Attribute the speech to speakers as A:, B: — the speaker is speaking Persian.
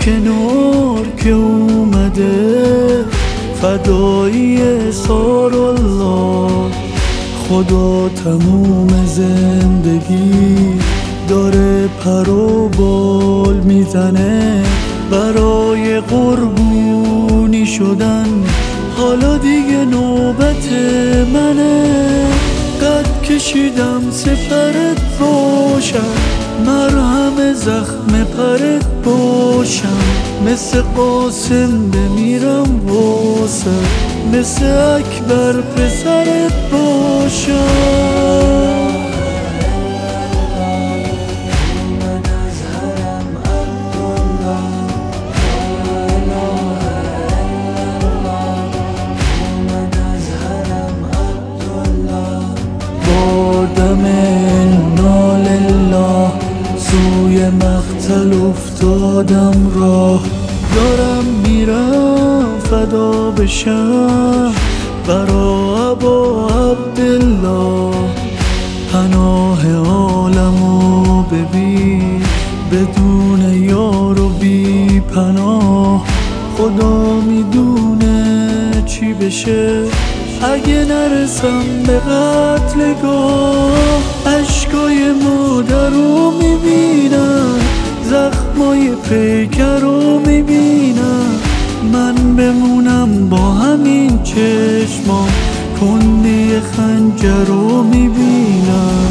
A: کنار که اومده فدایی سارالله. خدا تموم زندگی داره پر و بال میزنه برای قربونی شدن. حالا دیگه نوبت منه، قد کشیدم سپرت باشم، مرهم زخم پرت باشم. مثل قاسم بمیرم واسه، مثل اکبر پسرت باشم. دم انا لله سوی مقتل افتادم راه. دارم میرم فدا بشم برا ابا عبدالله. پناه عالمو ببین بدون یار و بی پناه. خدا میدونه چی بشه اگه نرسم به قتلگاه. اشکای مادر رو میبینم، زخمای پیکر رو میبینم. من بمونم با همین چشمام، کندی خنجر رو میبینم.